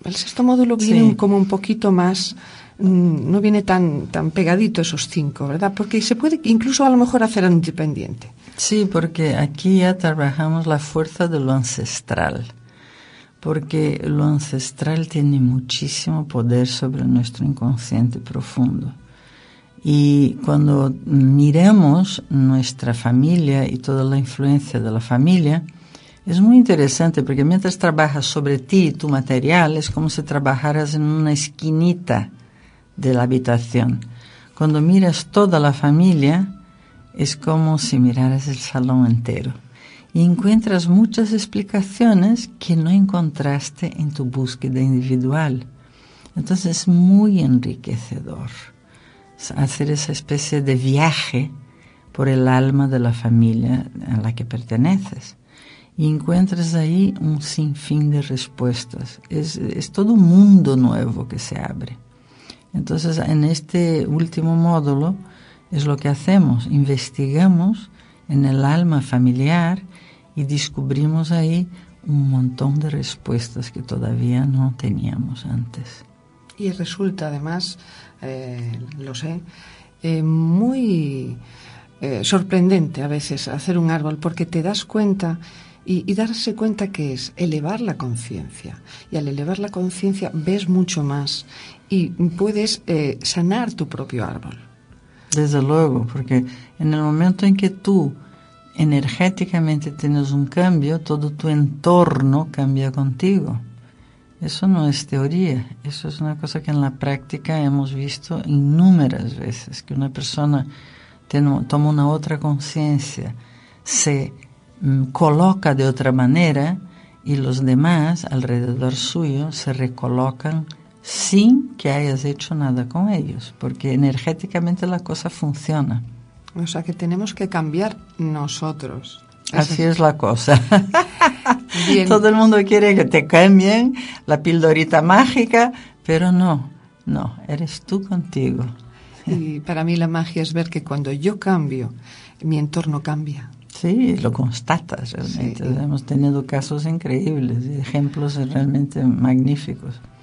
El sexto módulo viene como un poquito más, no viene tan pegadito esos 5, ¿verdad? Porque se puede incluso a lo mejor hacer independiente. Sí, porque aquí ya trabajamos la fuerza de lo ancestral, porque lo ancestral tiene muchísimo poder sobre nuestro inconsciente profundo. Y cuando miremos nuestra familia y toda la influencia de la familia, es muy interesante porque mientras trabajas sobre ti y tu material, es como si trabajaras en una esquinita de la habitación. Cuando miras toda la familia, es como si miraras el salón entero. Y encuentras muchas explicaciones que no encontraste en tu búsqueda individual. Entonces es muy enriquecedor hacer esa especie de viaje por el alma de la familia a la que perteneces. Y encuentras ahí un sinfín de respuestas. Es todo un mundo nuevo que se abre. Entonces, en este último módulo es lo que hacemos. Investigamos en el alma familiar y descubrimos ahí un montón de respuestas que todavía no teníamos antes. Y resulta además, lo sé, muy sorprendente a veces hacer un árbol, porque te das cuenta y darse cuenta que es elevar la conciencia. Y al elevar la conciencia ves mucho más y puedes sanar tu propio árbol. Desde luego, porque en el momento en que tú energéticamente tienes un cambio, todo tu entorno cambia contigo. Eso no es teoría, eso es una cosa que en la práctica hemos visto innumerables veces, que una persona toma una otra conciencia, se coloca de otra manera y los demás alrededor suyo se recolocan sin que hayas hecho nada con ellos, porque energéticamente la cosa funciona. O sea que tenemos que cambiar nosotros. Así es la cosa. Bien. Todo el mundo quiere que te cambien la pildorita mágica, pero no, eres tú contigo. Y para mí la magia es ver que cuando yo cambio, mi entorno cambia. Sí, lo constatas realmente. Sí. Hemos tenido casos increíbles, ejemplos realmente magníficos.